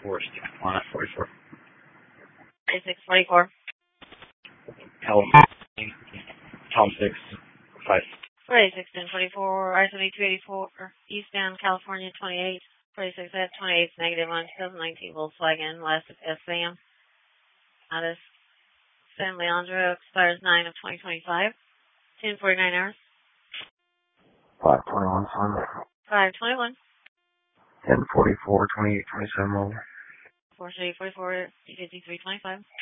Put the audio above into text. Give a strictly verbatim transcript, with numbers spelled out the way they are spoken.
Forest, on at forty-four. thirty-six forty-four. California, Tom six, five. forty-six ten forty-four, I seventy-two eighty-four, eastbound California twenty-eight, forty-six at twenty-eight, negative on twenty nineteen Volkswagen, last of S M. Addis, San Leandro, expires nine of twenty twenty-five, ten forty-nine hours. five twenty-one, son. five twenty-one. ten forty-four, twenty-eight, twenty-seven, over. four thirty forty-four, fifty-three twenty-five.